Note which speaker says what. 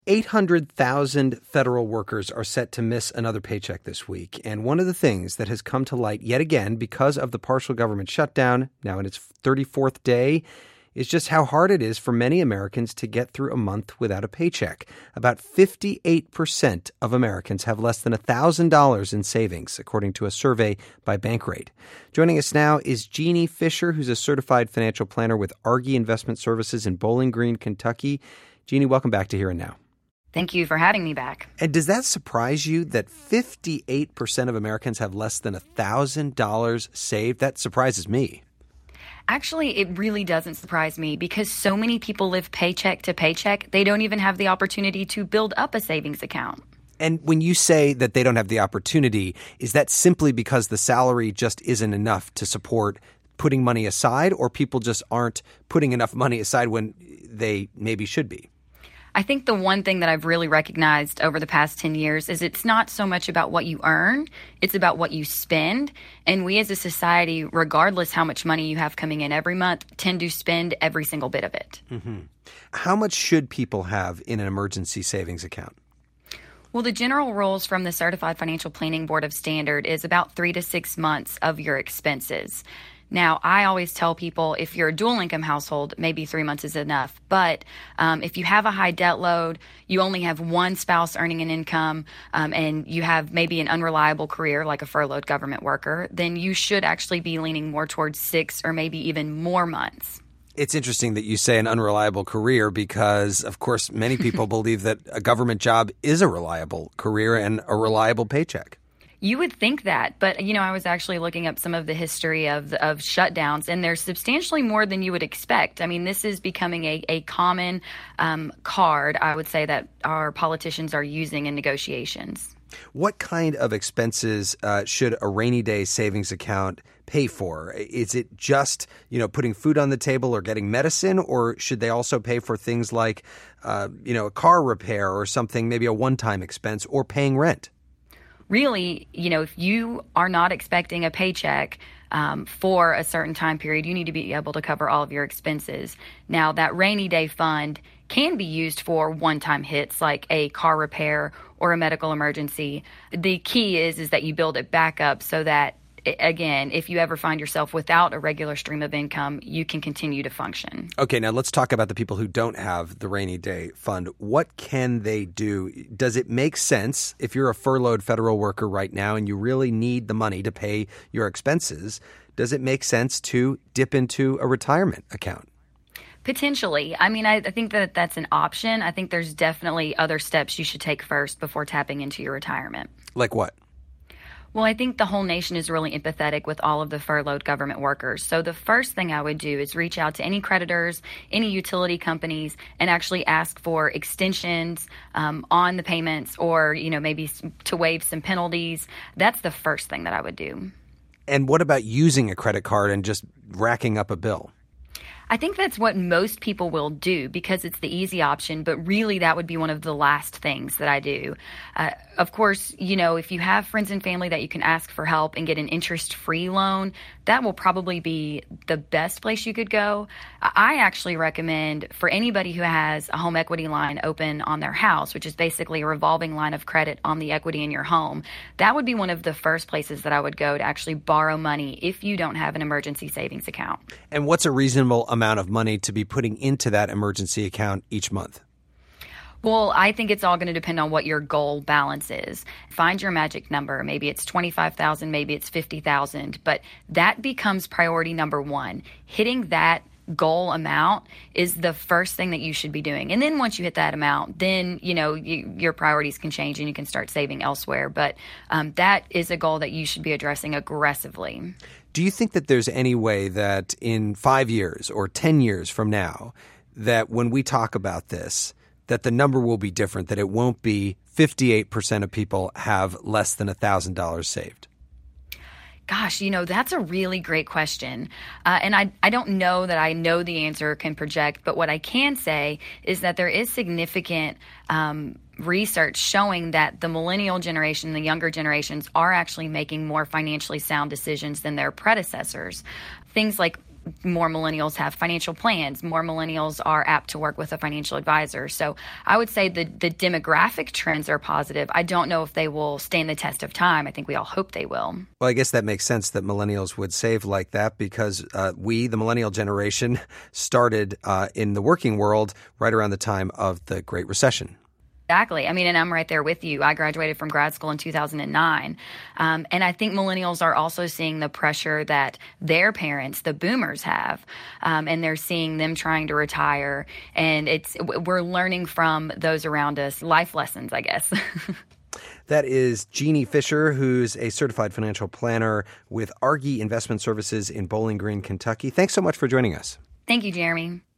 Speaker 1: 800,000 federal workers are set to miss another paycheck this week. And one of the things that has come to light yet again because of the partial government shutdown, now in its 34th day, is just how hard it is for many Americans to get through a month without a paycheck. About 58% of Americans have less than $1,000 in savings, according to a survey by Bankrate. Joining us now is Jeannie Fisher, who's a certified financial planner with Argy Investment Services in Bowling Green, Kentucky. Jeannie, welcome back to Here and Now.
Speaker 2: Thank you for having me back.
Speaker 1: And does that surprise you that 58% of Americans have less than $1,000 saved? That surprises me.
Speaker 2: Actually, it really doesn't surprise me because so many people live paycheck to paycheck, they don't even have the opportunity to build up a savings account.
Speaker 1: And when you say that they don't have the opportunity, is that simply because the salary just isn't enough to support putting money aside, or people just aren't putting enough money aside when they maybe should be?
Speaker 2: I think the one thing that I've really recognized over the past 10 years is it's not so much about what you earn, it's about what you spend. And we as a society, regardless how much money you have coming in every month, tend to spend every single bit of it.
Speaker 1: Mm-hmm. How much should people have in an emergency savings account?
Speaker 2: Well, the general rules from the Certified Financial Planning Board of Standard is about 3 to 6 months of your expenses. Now, I always tell people if you're a dual income household, maybe 3 months is enough. But if you have a high debt load, you only have one spouse earning an income, and you have maybe an unreliable career like a furloughed government worker, then you should actually be leaning more towards 6 or maybe even more months.
Speaker 1: It's interesting that you say an unreliable career because, of course, many people believe that a government job is a reliable career and a reliable paycheck.
Speaker 2: You would think that, but, I was actually looking up some of the history of shutdowns, and there's substantially more than you would expect. I mean, this is becoming a common card, I would say, that our politicians are using in negotiations.
Speaker 1: What kind of expenses should a rainy day savings account pay for? Is it just, putting food on the table or getting medicine, or should they also pay for things like, a car repair or something, maybe a one-time expense, or paying rent?
Speaker 2: Really, if you are not expecting a paycheck for a certain time period, you need to be able to cover all of your expenses. Now, that rainy day fund can be used for one-time hits like a car repair or a medical emergency. The key is that you build it back up so that, again, if you ever find yourself without a regular stream of income, you can continue to function.
Speaker 1: Okay, now let's talk about the people who don't have the rainy day fund. What can they do? Does it make sense if you're a furloughed federal worker right now and you really need the money to pay your expenses? Does it make sense to dip into a retirement account?
Speaker 2: Potentially. I mean, I think that that's an option. I think there's definitely other steps you should take first before tapping into your retirement.
Speaker 1: Like what?
Speaker 2: Well, I think the whole nation is really empathetic with all of the furloughed government workers. So the first thing I would do is reach out to any creditors, any utility companies, and actually ask for extensions on the payments or, maybe to waive some penalties. That's the first thing that I would do.
Speaker 1: And what about using a credit card and just racking up a bill?
Speaker 2: I think that's what most people will do because it's the easy option, but really that would be one of the last things that I do. Of course, if you have friends and family that you can ask for help and get an interest-free loan, that will probably be the best place you could go. I actually recommend for anybody who has a home equity line open on their house, which is basically a revolving line of credit on the equity in your home, that would be one of the first places that I would go to actually borrow money if you don't have an emergency savings account.
Speaker 1: And what's a reasonable amount of money to be putting into that emergency account each month?
Speaker 2: Well, I think it's all going to depend on what your goal balance is. Find your magic number. Maybe it's $25,000, maybe it's $50,000, but that becomes priority number one. Hitting that goal amount is the first thing that you should be doing. And then once you hit that amount, then, your priorities can change and you can start saving elsewhere. But that is a goal that you should be addressing aggressively.
Speaker 1: Do you think that there's any way that in 5 years or 10 years from now, that when we talk about this, that the number will be different, that it won't be 58% of people have less than $1,000 saved?
Speaker 2: Gosh, that's a really great question. And I don't know that I know the answer or can project, but what I can say is that there is significant research showing that the millennial generation, the younger generations, are actually making more financially sound decisions than their predecessors. Things like more millennials have financial plans. More millennials are apt to work with a financial advisor. So I would say the demographic trends are positive. I don't know if they will stand the test of time. I think we all hope they will.
Speaker 1: Well, I guess that makes sense that millennials would save like that because we, the millennial generation, started in the working world right around the time of the Great Recession.
Speaker 2: Exactly. I mean, and I'm right there with you. I graduated from grad school in 2009. And I think millennials are also seeing the pressure that their parents, the boomers, have. And they're seeing them trying to retire. And we're learning from those around us, life lessons, I guess.
Speaker 1: That is Jeannie Fisher, who's a certified financial planner with Argy Investment Services in Bowling Green, Kentucky. Thanks so much for joining us.
Speaker 2: Thank you, Jeremy.